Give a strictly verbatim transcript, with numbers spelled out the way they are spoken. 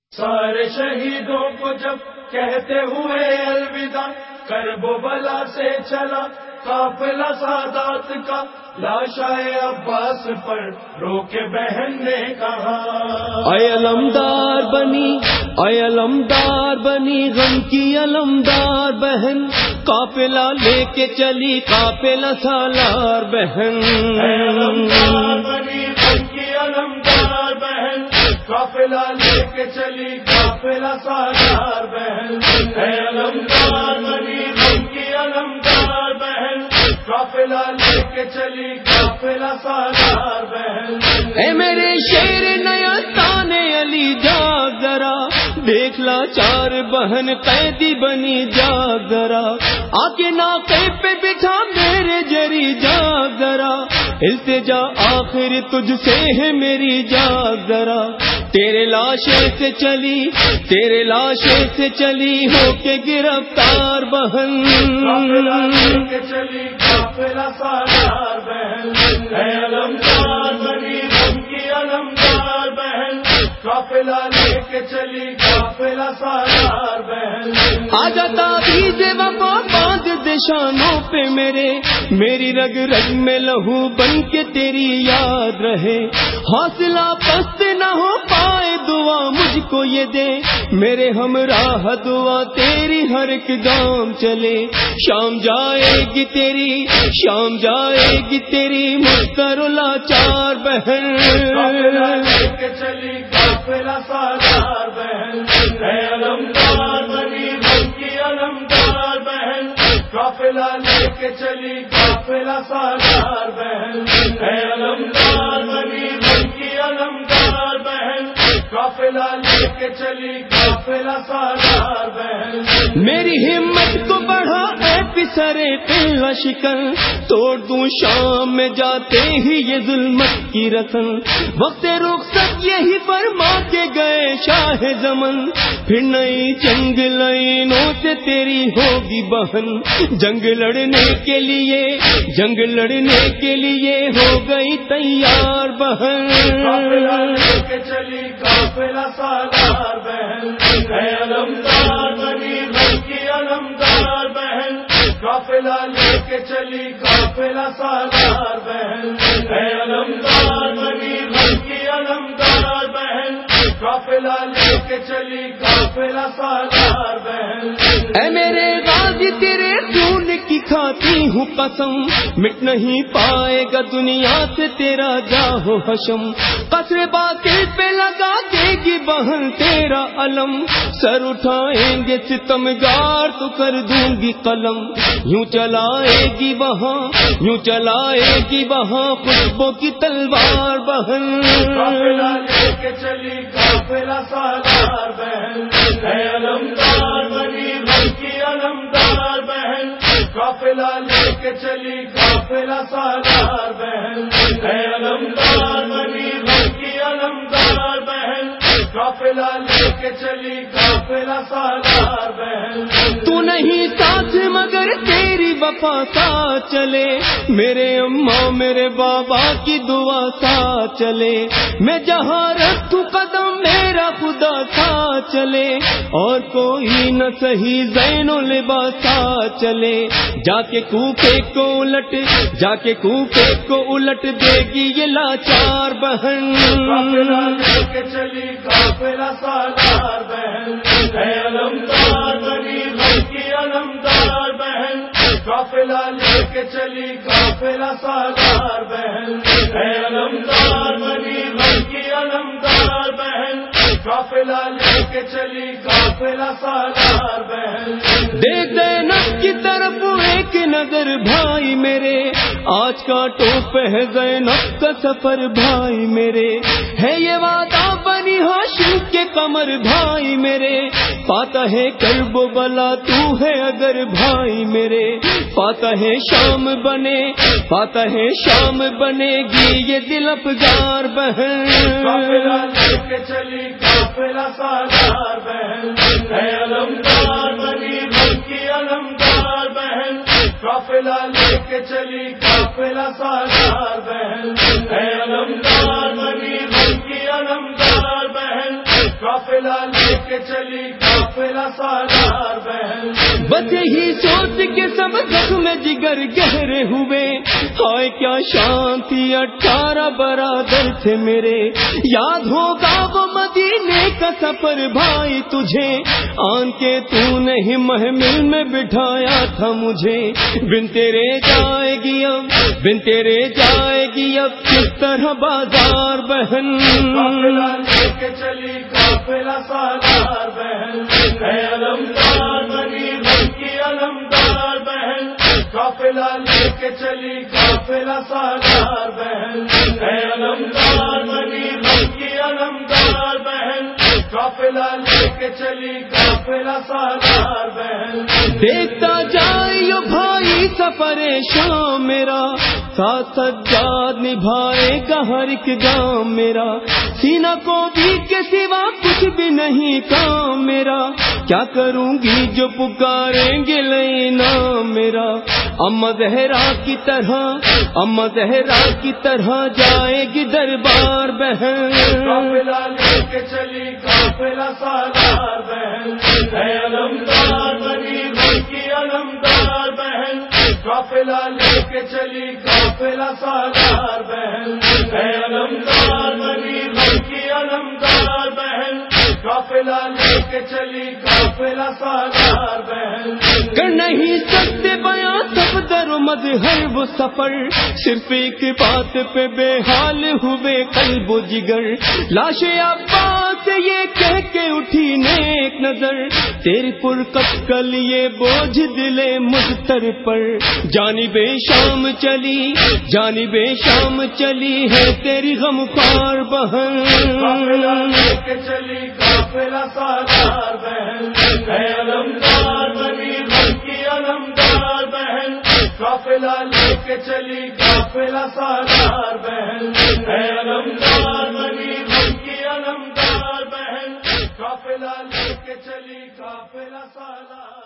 سارے شہیدوں کو جب کہتے ہوئے الوداع، کرب و بلا سے چلا قافلہ سادات کا، لاشائے عباس پر رو کے بہن نے کہا، اے علمدار بنی اے علمدار بنی غم کی علمدار بہن، قافلہ لے کے چلی قافلہ سالار بہن، اے علمدار بنی غم کی علمدار بہن، قافلہ لے کے چلی قافلہ سالار بہن، اے علمدار بنی غم کی علمدار بہن، قافلہ لے کے چلی قافلہ سالار بہن، اے میرے شیر نیا تان علی جاگ ذرا، دیکھ لا چار بہن قیدی بنی جاگ ذرا، آ کے ناقے پہ بٹھا میرے جری جاگ ذرا، التجا آخر تجھ سے ہے میری جاگ ذرا، تیرے لاشے سے چلی تیرے لاشے سے چلی ہو کے گرفتار بہن، قافلہ لے کے چلی قافلہ سالار بہن، اے علمدار بنی غم کی علمدار بہن، قافلہ لے کے چلی قافلہ سالار بہن، آجا تعویذ وفا باندھ دے شانوں پہ میرے، میری رگ رگ میں لہو بن کے تیری یاد رہے، حوصلہ پست نہ ہو پائے دعا مجھ کو یہ دے، میرے ہمراہ دعا تیری ہر ایک گام چلے، شام جائے گی تیری شام جائے گی تیری مستر لاچار بہن، قافلہ لے کے چلی قافلہ سالار بہن، اے علمدار بنی غم کی علمدار بہن، قافلہ لے کے چلی قافلہ سالار بہن، اے علمدار بنی غم کی علمدار بہن، قافلہ لے کے چلی قافلہ سالار بہن، میری ہمت کو بڑھا اے پسرے پہلا شکن، توڑ دوں شام میں جاتے ہی یہ ظلمت کی رسن، وقت رخصت یہی فرما کے گئے شاہ زمن، پھر نئی جنگ لائنوں سے تیری ہوگی بہن، جنگ لڑنے کے لیے جنگ لڑنے کے لیے ہو گئی تیار بہن، قافلہ لے کے چلی قافلہ سالار بہن، اے علمدار بنی غم کی علمدار بہن، قافلہ لے کے چلی قافلہ سالار بہن، اے علمدار بنی غم کی علمدار بہن، قافلہ لے کے چلی قافلہ سالار بہن، اے میرے غازی تیرے خون کی کھاتی ہوں قسم، مٹ نہیں پائے گا دنیا سے تیرا جاہ و حشم، قصر باطل پہ لگا دے گی بہن تیرا علم، سر اٹھائیں گے ستمگار تو کر دوں گی قلم، یوں چلائے گی وہاں یوں چلائے گی وہاں خوشبو کی تلوار بہن، قافلہ لے کے چلی قافلہ سالار بہن، اے علمدار بنی غم کی علمدار بہن، قافلہ لے کے چلی قافلہ سالار بہن، اے علمدار بنی غم کی علمدار بہن، قافلہ لے کے چلی قافلہ سالار بہن، تو نہیں ساتھ مگر تیری وفا ساتھ چلے، میرے اماں میرے بابا کی دعا ساتھ چلے، میں جہاں رکھوں قدم میرا خدا ساتھ چلے، اور کوئی نہ صحیح زین و لباس ساتھ چلے، جا کے کوفے کو الٹ جا کے کوفے کو الٹ دے گی یہ لاچار بہن، قافلہ لے کے چلی قافلہ سالار بہن، اے علمدار بنی غم کی علمدار بہن، قافلہ لے کے چلی قافلہ سالار بہن، اے علمدار بنی غم کی علمدار بہن، قافلہ لے کے چلی قافلہ سالار بہن، دیکھ زینب کی طرف ایک نظر بھائی میرے، آج کا ٹوپ ہے زینب کا سفر بھائی میرے، ہے یہ وعدہ بنی ہاشم کے قمر بھائی میرے، پاتا ہے کرب و بلا تو ہے اگر بھائی میرے، پاتا ہے شام بنے پاتا ہے شام بنے گی یہ دل افگار بہن، قافلہ لے کے چلی قافلہ سالار بہن، اے علمدار بنی غم کی علمدار بہن، قافلہ لے کے چلی قافلہ سالار بہن، اے علمدار بنی غم کی علمدار بہن، قافلہ لے کے چلی قافلہ سالار بہن. بس یہی سوچ کے سب زخم جگر گہرے ہوئے. ہائے کیا شان تھی اٹھارہ برادر تھے میرے. یاد ہوگا وہ مدینے کا سفر بھائی تجھے, آن کے تو نہیں محمل میں بٹھایا تھا مجھے. بن تیرے جائے گی اب, بن تیرے جائے گی اب کس طرح بازار بہن. قافلہ لے کے چلی قافلہ سالار بہن. اے علمدار بنی بن کی علمدار بہن. قافلہ لے کے چلی قافلہ سالار بہن. اے علمدار بنی بن کی علمدار بہن. قافلہ لے کے چلی قافلہ سالار بہن. دیکھتا جائیو بھائی سفر شام میرا, ساتھ سجاد نبھائے گا ہر ایک گام میرا. سینہ کو بھی کے سوا کچھ بھی نہیں کام میرا. کیا کروں گی جو پکاریں گے لینا میرا. اما زہرا کی طرح, اما زہرا کی طرح جائے گی دربار بہن. قافلہ لے کے چلی قافلہ سالار بہن. اے علمدار بنی بن کی علمدار بہن. قافلہ لے کے چلی قافلہ سالار بہن. اے علمدار بنی بن کی علمدار بہن. قافلہ لے کے چلی قافلہ سالار بہن. کر نہیں سکتے بیاں سب در و مظہر وہ سفر, صرف ایک بات پہ بے حال ہوئے قلب و جگر. لاش عباس سے یہ کہہ کے اٹھی نیک نظر, تیری پرکش کا لیے بوجھ دلے مضطر پر. جانب شام چلی, جانب شام چلی ہے تیری غمخوار بہن. قافلہ لے کے چلی قافلہ سالار بہن. اے علمدار بنی بن کی علمدار بہن. قافلہ لے کے چلی قافلہ سالار بہن. اے علمدار بنی بن کی علمدار بہن. قافلہ لے کے چلی قافلہ سالار